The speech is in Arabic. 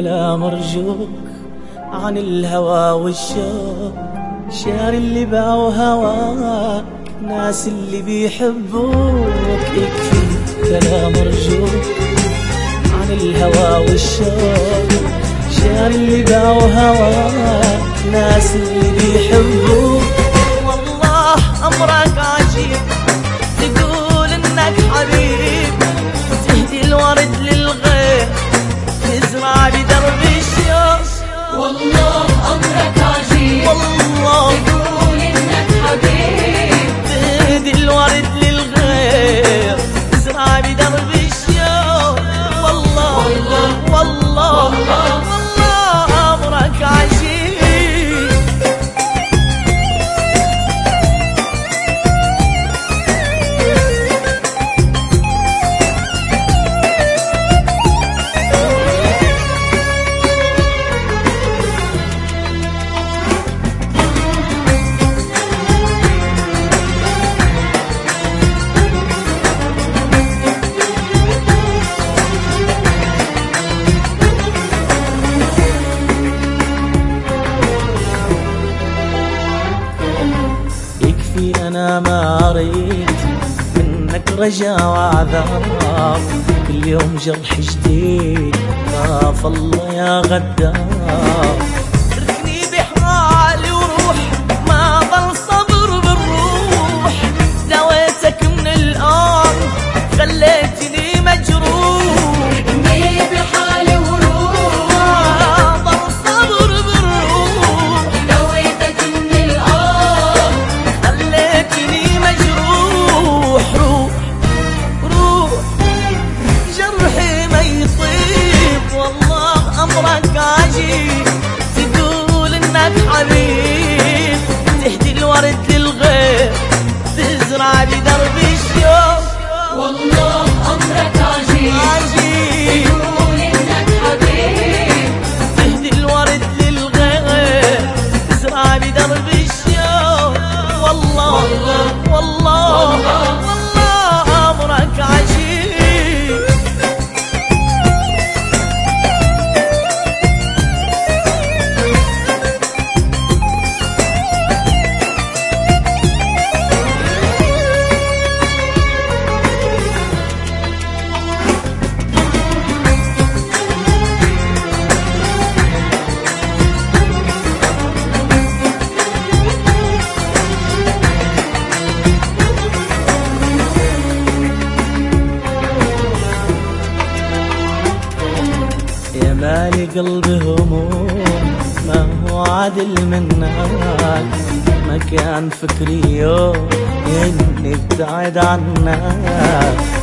كلام أرجوك عن الهوى والشوق، شاري اللي باعوا هواك ناس اللي بيحبوك. يكفي كلام أرجوك عن الهوى والشوق، شاري اللي باعوا هواك ناس اللي بيحبوك. والله أمرك عجيب تقول إنك حبيب، تهدي الورد للغير تزرع بدرب الشوق. والله أمرك عجيب والله تقول إنك حبيب، تهدي الورد للغير تزرع بدرب الشوق. والله والله والله والله أمرك عجيب. أنا ما أريد منك رجا وعذاب، كل يوم جرح جديد خاف الله يا غدار. تركني بحالي وروح ما ضل صبر بالروح، داويتك من الآن خليتني مجروح. تركني بحالي وروح ما ضل صبر بالروح، داويتك من الآن خليتني مجروح. روح روح جرحي ما يطيب، والله أمرك عجيب تقول إنك حبيب، تهدي الورد للغير تزرع بدرب الشوق. والله أمرك عجيب عجيب تقول إنك حبيب، تهدي الورد للغير تزرع بدرب الشوق. والله والله والله أمرك عجيب. يا مالي قلبي هموم ما هو عادل منك، ما كان فكري يوم اني ابتعد عنك.